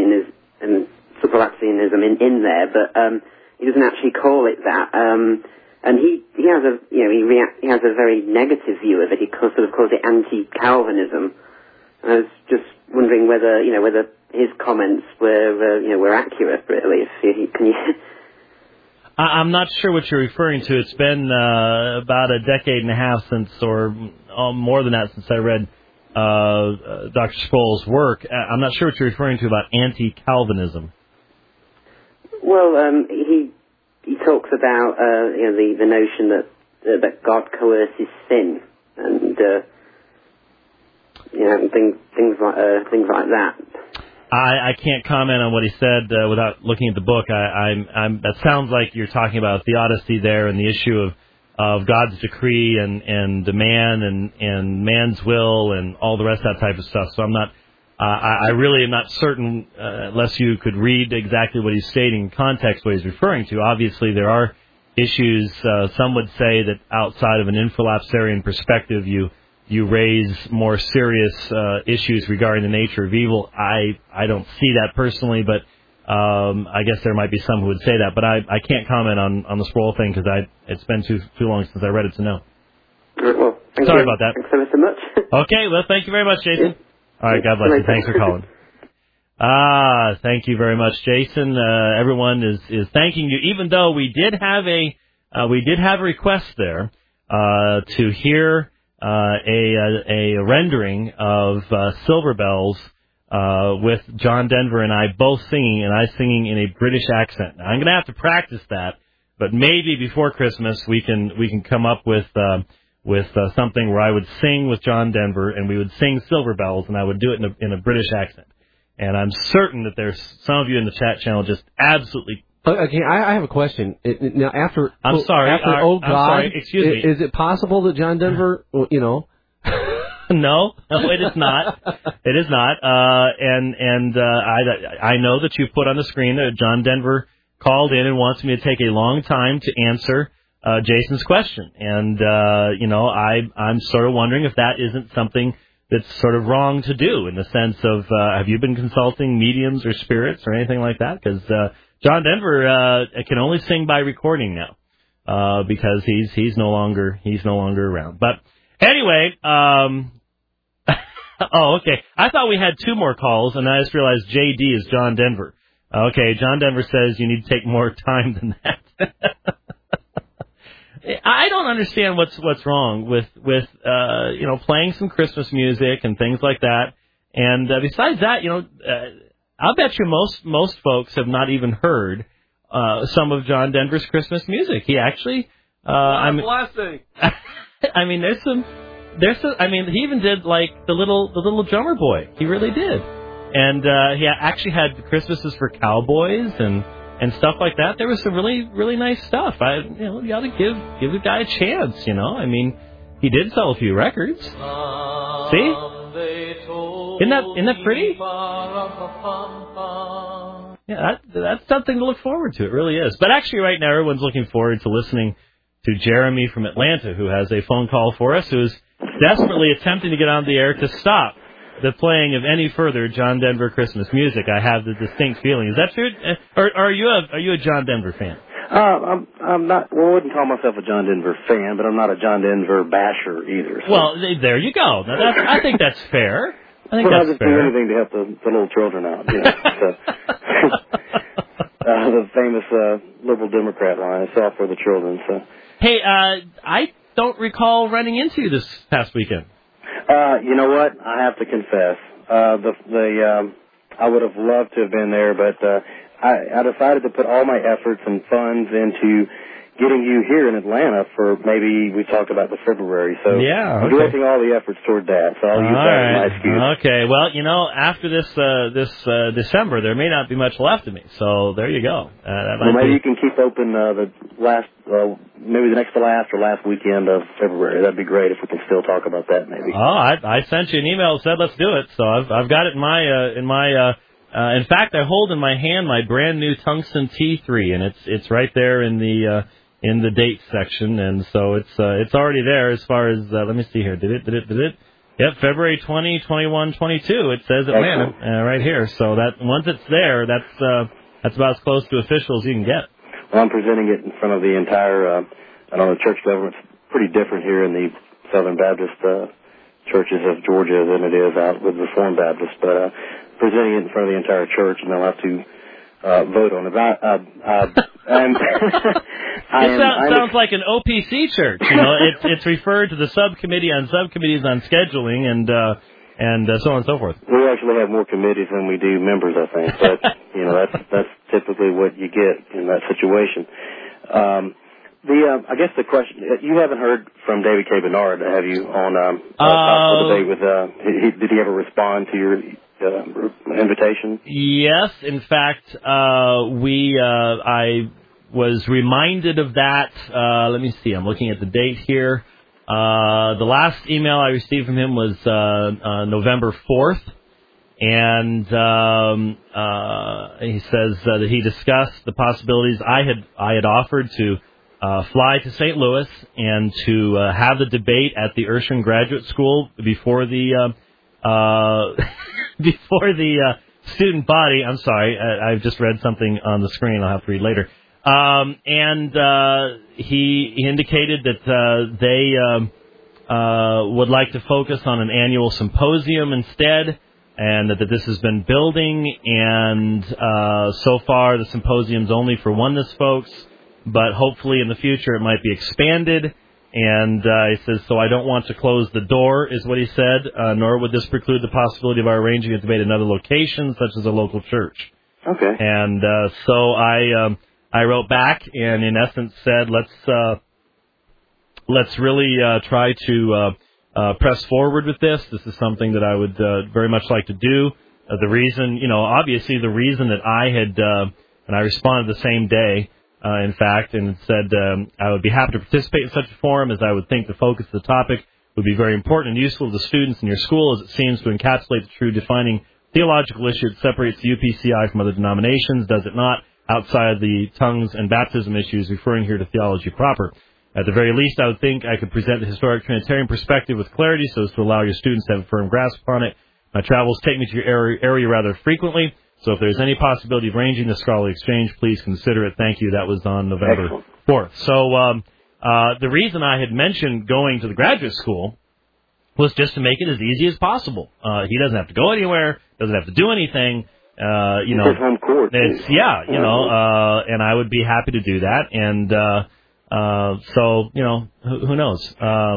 supralapsarianism in there, but he doesn't actually call it that. and he has a he has a very negative view of it. He sort of calls it anti-Calvinism. And I was just wondering whether his comments were accurate, really. I'm not sure what you're referring to. It's been about a decade and a half since, or more than that, since I read Dr. Sproul's work. I'm not sure what you're referring to about anti-Calvinism. Well, he talks about the notion that God coerces sin and things like that. I can't comment on what he said without looking at the book. That sounds like you're talking about theodicy there and the issue of God's decree and the man and man's will and all the rest of that type of stuff. So I'm not. I really am not certain, unless you could read exactly what he's stating in context, what he's referring to. Obviously, there are issues. Some would say that outside of an infralapsarian perspective, you raise more serious issues regarding the nature of evil. I don't see that personally, but I guess there might be some who would say that. But I can't comment on the Sproul thing because it's been too long since I read it to know. Well, sorry about that. Thanks ever so much. Okay, well, thank you very much, Jason. Yeah. All right, God bless you. Thanks for calling. Thank you very much, Jason. Everyone is thanking you, even though we did have a request there to hear a rendering of Silver Bells with John Denver and I both singing, and I singing in a British accent. Now, I'm going to have to practice that, but maybe before Christmas we can come up with something where I would sing with John Denver and we would sing Silver Bells, and I would do it in a British accent. And I'm certain that there's some of you in the chat channel just absolutely. Okay, I have a question. Now, after I'm sorry. After Oh God, I'm sorry. Excuse me. Is it possible that John Denver, No, it is not. It is not. I know that you put on the screen that John Denver called in and wants me to take a long time to answer Jason's question. And, I'm sort of wondering if that isn't something that's sort of wrong to do in the sense of, have you been consulting mediums or spirits or anything like that? Because John Denver can only sing by recording now because he's no longer around. But anyway, oh, okay. I thought we had two more calls, and I just realized JD is John Denver. Okay, John Denver says you need to take more time than that. I don't understand what's wrong with playing some Christmas music and things like that. And besides that, I'll bet you most folks have not even heard some of John Denver's Christmas music. He actually, blessing. I mean, there's some. I mean, he even did like the little drummer boy. He really did, and he actually had Christmases for Cowboys and stuff like that. There was some really, really nice stuff. You ought to give the guy a chance, I mean, he did sell a few records. See? Isn't that pretty? Yeah, that's something to look forward to. It really is. But actually right now everyone's looking forward to listening to Jeremy from Atlanta, who has a phone call for us, who is desperately attempting to get on the air to stop the playing of any further John Denver Christmas music. I have the distinct feeling. Is that true? Or are you a John Denver fan? I'm not. Well, I wouldn't call myself a John Denver fan, but I'm not a John Denver basher either. So. Well, there you go. I think that's fair. I'll just do anything to help the little children out. So. The famous liberal Democrat line, it's all for the children. So. Hey, I don't recall running into you this past weekend. You know what? I have to confess, I would have loved to have been there, but I decided to put all my efforts and funds into getting you here in Atlanta for maybe we talked about the February. So yeah, okay. I'm directing all the efforts toward that. So I'll use that as my excuse. Okay. Well, after this December, there may not be much left of me. So there you go. Maybe you can keep open the last, maybe the next to last or last weekend of February. That'd be great if we can still talk about that. Maybe. Oh, I sent you an email that said let's do it. So I've got it in fact, I hold in my hand my brand new Tungsten T3, and it's right there in the date section, and so it's already there as far as let me see here. Did it? Yep, February 20, 21, 22. It says Atlanta right here. So that once it's there, that's about as close to official as you can get. Well, I'm presenting it in front of the entire I know the church government's pretty different here in the Southern Baptist churches of Georgia than it is out with Reformed Baptists, but presenting it in front of the entire church, and they'll have to vote on it. Sounds like an OPC church. You know, it's referred to the subcommittee on subcommittees on scheduling and so on and so forth. We actually have more committees than we do members, I think. But you know, that's typically what you get in that situation. I guess the question, you haven't heard from David K. Bernard, have you, on possible debate with, did he ever respond to your invitation? Yes, in fact, I was reminded of that. Let me see, I'm looking at the date here. The last email I received from him was November 4th, and he says that he discussed the possibilities. I had offered to fly to St. Louis and to have the debate at the Urshan Graduate School before the student body. I'm sorry, I've just read something on the screen I'll have to read later. And he indicated that they would like to focus on an annual symposium instead, and that this has been building, and so far the symposium's only for oneness folks, but hopefully in the future it might be expanded. And he says, so I don't want to close the door, is what he said, nor would this preclude the possibility of our arranging a debate in another location, such as a local church. Okay. And so I wrote back and in essence said, let's really try to press forward with this. This is something that I would very much like to do. The reason, obviously the reason that I had, and I responded the same day, in fact, and said I would be happy to participate in such a forum, as I would think the focus of the topic would be very important and useful to the students in your school, as it seems to encapsulate the true defining theological issue that separates the UPCI from other denominations, does it not, outside of the tongues and baptism issues, referring here to theology proper. At the very least, I would think I could present the historic Trinitarian perspective with clarity so as to allow your students to have a firm grasp upon it. My travels take me to your area rather frequently, so if there's any possibility of arranging the scholarly exchange, please consider it. Thank you. That was on November 4th. So the reason I had mentioned going to the graduate school was just to make it as easy as possible. He doesn't have to go anywhere, doesn't have to do anything. His home court. And I would be happy to do that. And so, who knows?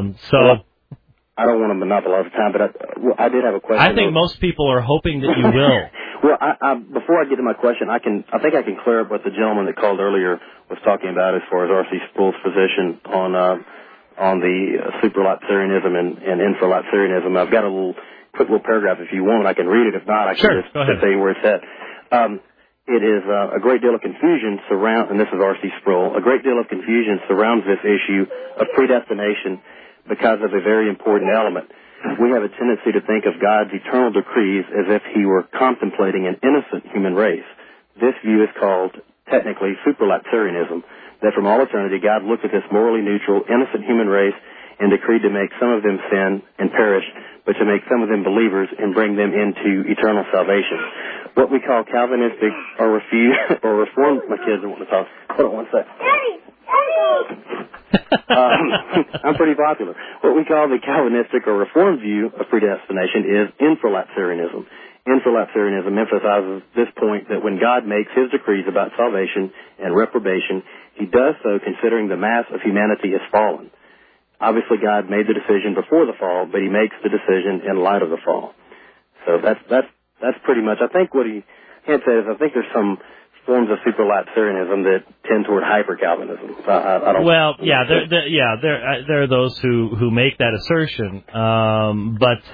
I don't want to monopolize the time, but I did have a question. I think most people are hoping that you will. Well, before I get to my question, I think I can clear up what the gentleman that called earlier was talking about as far as R.C. Sproul's position on the supralapsarianism and infralapsarianism. I've got a quick little paragraph if you want. I can read it. If not, I can just tell you where it's at. It is a great deal of confusion and this is R.C. Sproul, a great deal of confusion surrounds this issue of predestination because of a very important element. We have a tendency to think of God's eternal decrees as if he were contemplating an innocent human race. This view is called, technically, supralapsarianism, that from all eternity God looked at this morally neutral, innocent human race and decreed to make some of them sin and perish, but to make some of them believers and bring them into eternal salvation. What we call Calvinistic or Reformed... My kids don't want to talk. Hold on one sec. I'm pretty popular. What we call the Calvinistic or Reformed view of predestination is infralapsarianism. Infralapsarianism emphasizes this point that when God makes his decrees about salvation and reprobation, he does so considering the mass of humanity is fallen. Obviously, God made the decision before the fall, but he makes the decision in light of the fall. So that's pretty much. I think what he had said is I think there's some forms of supralapsarianism that tend toward hyper-Calvinism. I don't. Well, yeah, there are those who make that assertion, but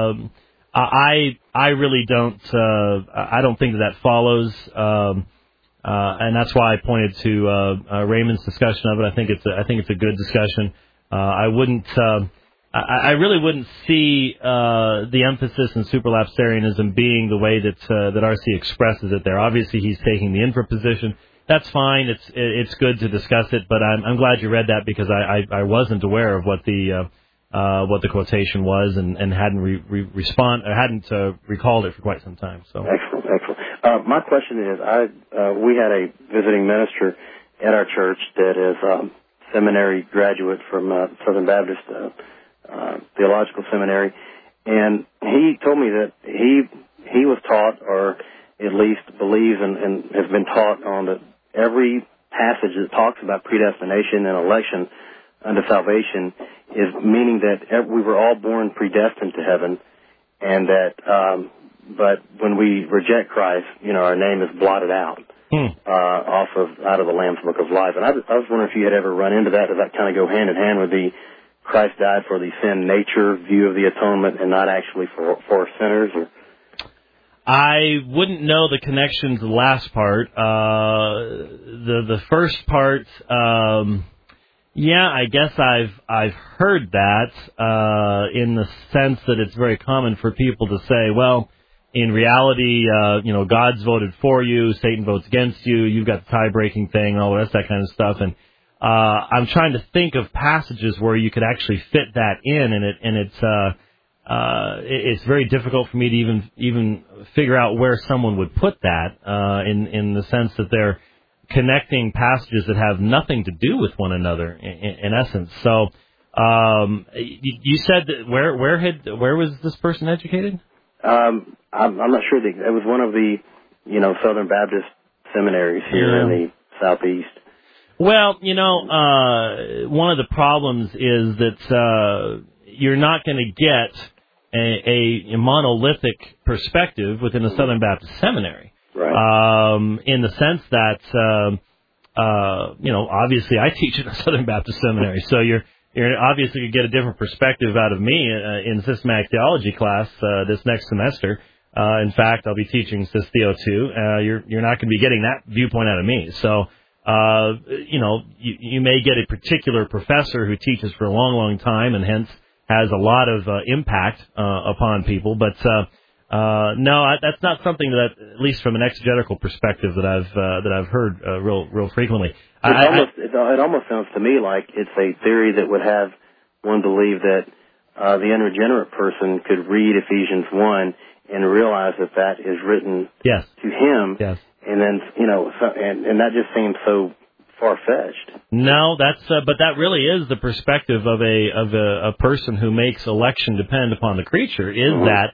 I really don't. I don't think that follows, and that's why I pointed to Raymond's discussion of it. I think it's a good discussion. I really wouldn't see the emphasis in supralapsarianism being the way that R.C. expresses it there. Obviously, he's taking the infra position. That's fine. It's good to discuss it, but I'm glad you read that because I wasn't aware of what the quotation was and hadn't recalled it for quite some time. So excellent. My question is, we had a visiting minister at our church that is seminary graduate from Southern Baptist Theological Seminary, and he told me that he was taught, or at least believes and has been taught on that every passage that talks about predestination and election unto salvation is meaning that we were all born predestined to heaven, and that but when we reject Christ, our name is blotted out out of the Lamb's Book of Life. And I was wondering if you had ever run into that. Does that kind of go hand in hand with the Christ died for the sin nature view of the atonement and not actually for sinners? Or? I wouldn't know the connection to the last part. The first part, I guess I've heard that in the sense that it's very common for people to say, well, in reality, God's voted for you, Satan votes against you, you've got the tie-breaking thing, all the rest of that kind of stuff. And I'm trying to think of passages where you could actually fit that in, and it's very difficult for me to even figure out where someone would put that in the sense that they're connecting passages that have nothing to do with one another in essence. So you said that where was this person educated? I'm not sure. It was one of the Southern Baptist seminaries here in the Southeast. Well, one of the problems is that you're not going to get a monolithic perspective within the Southern Baptist Seminary. Right. In the sense that, obviously I teach in a Southern Baptist Seminary, so you're obviously going to get a different perspective out of me in systematic theology class this next semester. In fact, I'll be teaching Sys Theo 2. You're not going to be getting that viewpoint out of me. So, you may get a particular professor who teaches for a long, long time and hence has a lot of impact upon people. But no, that's not something that, at least from an exegetical perspective, that I've heard real frequently. It almost sounds to me like it's a theory that would have one believe that the unregenerate person could read Ephesians 1 and realize that is written to him. Yes. And then, and that just seems so far-fetched. No, but that really is the perspective of a person who makes election depend upon the creature, is that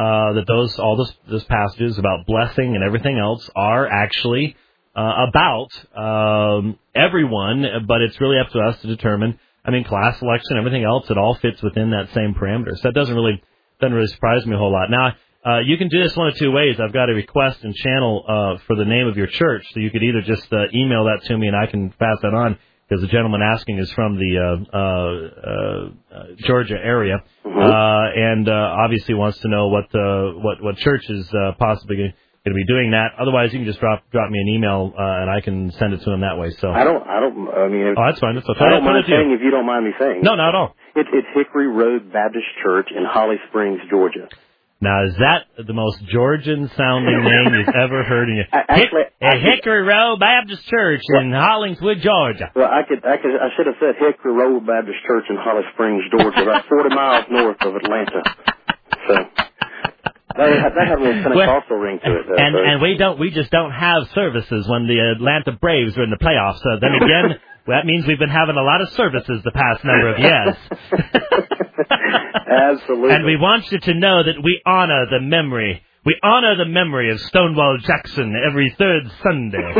those passages about blessing and everything else are actually about everyone, but it's really up to us to determine. I mean, class selection, everything else, it all fits within that same parameter. So that doesn't really surprise me a whole lot. Now, you can do this one of two ways. I've got a request and channel for the name of your church, so you could either just email that to me and I can pass that on, because the gentleman asking is from the Georgia area, and obviously wants to know what church is possibly going to be doing that. Otherwise, you can just drop me an email and I can send it to him that way. So I mean, that's fine. That's okay. I don't mind saying if you don't mind me saying. No, not at all. It's Hickory Road Baptist Church in Holly Springs, Georgia. Now, is that the most Georgian-sounding name you've ever heard in your... Hickory Road Baptist Church in Hollingswood, Georgia. Well, I should have said Hickory Road Baptist Church in Holly Springs, Georgia, about 40 miles north of Atlanta. So that had a little Pentecostal ring to it. And we just don't have services when the Atlanta Braves are in the playoffs. So then again, that means we've been having a lot of services the past number of years. Absolutely. And we want you to know that we honor the memory. We honor the memory of Stonewall Jackson every third Sunday.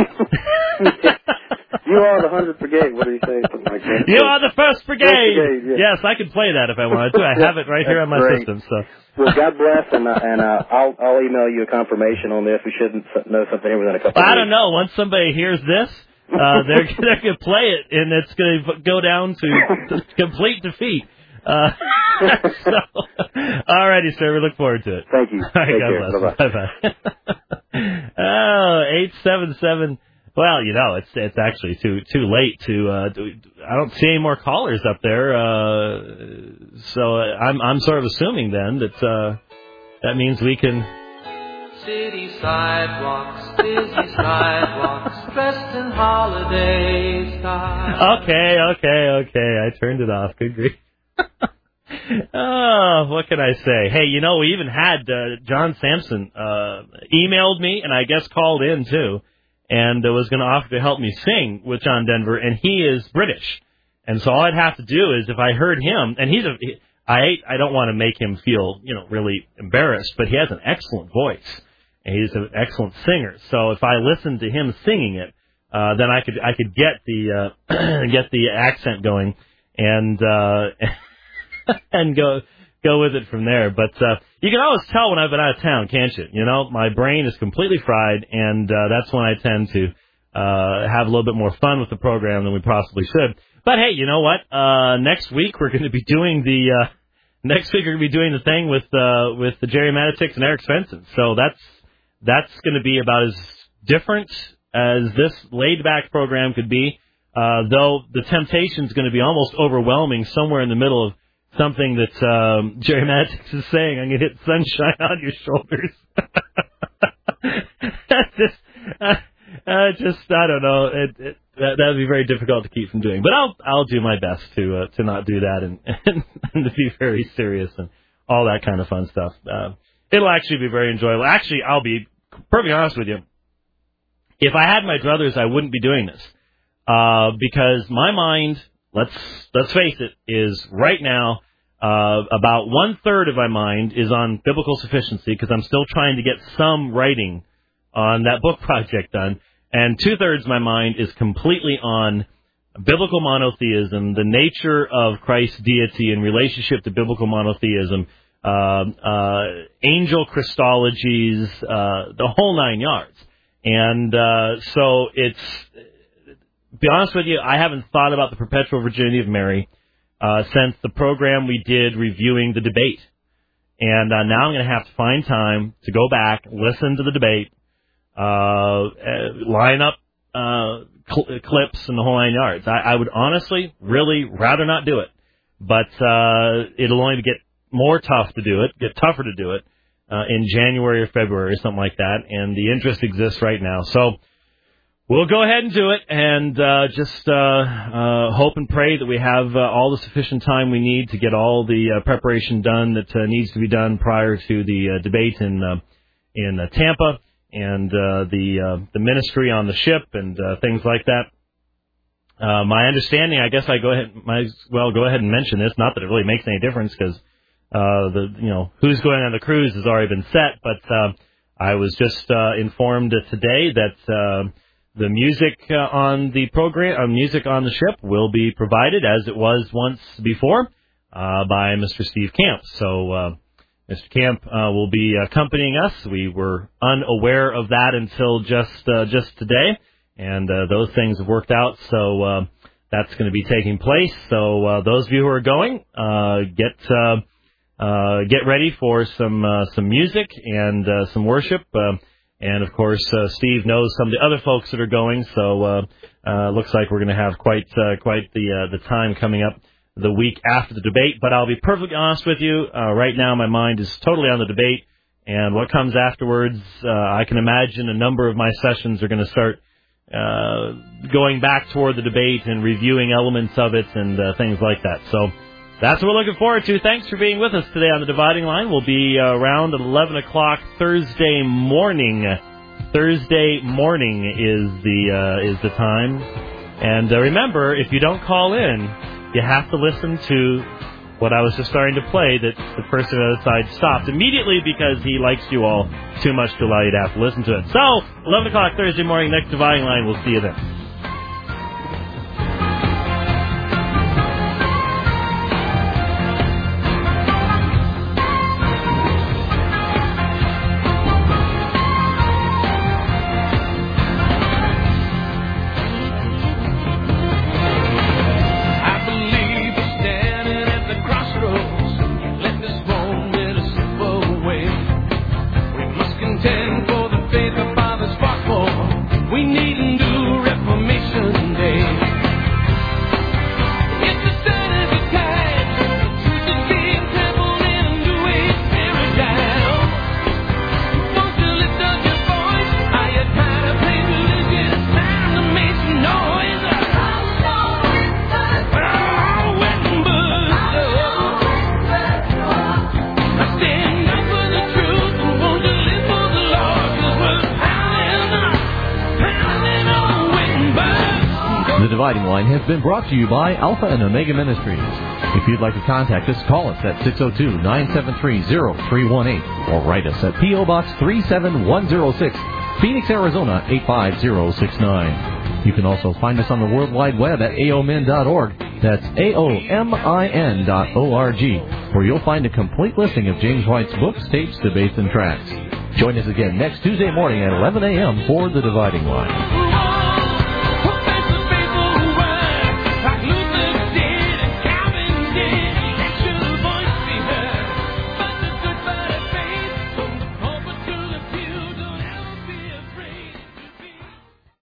You are the 100th Brigade. What do you say? Something like that. You are the First Brigade. First Brigade, Yes, I could play that if I wanted to. I have it right here on my system. So. Well, God bless, and I'll email you a confirmation on this. We should know something within a couple of weeks. I don't know. Once somebody hears this, they're going to play it, and it's going to go down to complete defeat. So, all righty, sir. We look forward to it. Thank you. All right, God bless. Bye-bye. Oh, 877. Well, it's actually too late to. I don't see any more callers up there. So I'm sort of assuming then that that means we can. City sidewalks, busy sidewalks, dressed in holiday style. Okay. I turned it off. Good grief. Oh, what can I say? Hey, we even had John Sampson emailed me and I guess called in too, and was going to offer to help me sing with John Denver, and he is British. And so all I'd have to do is if I heard him, and I don't want to make him feel, really embarrassed, but he has an excellent voice, and he's an excellent singer. So if I listened to him singing it, then I could get the get the accent going, and and go with it from there. But you can always tell when I've been out of town, can't you? My brain is completely fried, and that's when I tend to have a little bit more fun with the program than we possibly should. But hey, you know what? Next week we're going to be doing the thing with the Jerry Matitix and Eric Svensson. So that's going to be about as different as this laid back program could be. Though the temptation is going to be almost overwhelming somewhere in the middle of something that Jerry Matitix is saying. I'm going to hit sunshine on your shoulders. I don't know. That would be very difficult to keep from doing. But I'll do my best to not do that and to be very serious and all that kind of fun stuff. It'll actually be very enjoyable. Actually, I'll be perfectly honest with you. If I had my druthers, I wouldn't be doing this. Because my mind, let's face it, is right now about 1/3 of my mind is on biblical sufficiency because I'm still trying to get some writing on that book project done, and 2/3 of my mind is completely on biblical monotheism, the nature of Christ's deity in relationship to biblical monotheism, angel Christologies, the whole 9 yards. And so be honest with you, I haven't thought about the perpetual virginity of Mary since the program we did reviewing the debate. And now I'm going to have to find time to go back, listen to the debate, line up clips and the whole 9 yards. I would honestly really rather not do it. But it'll only get more tough to do it, get tougher to do it in January or February or something like that. And the interest exists right now. So we'll go ahead and do it, and just hope and pray that we have all the sufficient time we need to get all the preparation done that needs to be done prior to the debate in Tampa, and the ministry on the ship and things like that. My understanding, I guess might as well go ahead and mention this. Not that it really makes any difference because who's going on the cruise has already been set. But I was just informed today that the music on the program, music on the ship, will be provided as it was once before by Mr. Steve Camp. So Mr. Camp will be accompanying us. We were unaware of that until just today, and those things have worked out. So that's going to be taking place. So those of you who are going, get ready for some music and some worship. And, of course, Steve knows some of the other folks that are going, so looks like we're going to have quite the time coming up the week after the debate. But I'll be perfectly honest with you. Right now my mind is totally on the debate, and what comes afterwards, I can imagine a number of my sessions are going to start going back toward the debate and reviewing elements of it and things like that. So that's what we're looking forward to. Thanks for being with us today on The Dividing Line. We'll be around at 11 o'clock Thursday morning. Thursday morning is the time. And remember, if you don't call in, you have to listen to what I was just starting to play that the person on the other side stopped immediately because he likes you all too much to allow you to have to listen to it. So, 11 o'clock Thursday morning, next Dividing Line. We'll see you then. We need a new reformation. Dividing Line has been brought to you by Alpha and Omega Ministries. If you'd like to contact us, call us at 602-973-0318 or write us at P.O. Box 37106, Phoenix, Arizona 85069. You can also find us on the World Wide Web at aomin.org. That's aomin.org, where you'll find a complete listing of James White's books, tapes, debates, and tracts. Join us again next Tuesday morning at 11 a.m. for The Dividing Line.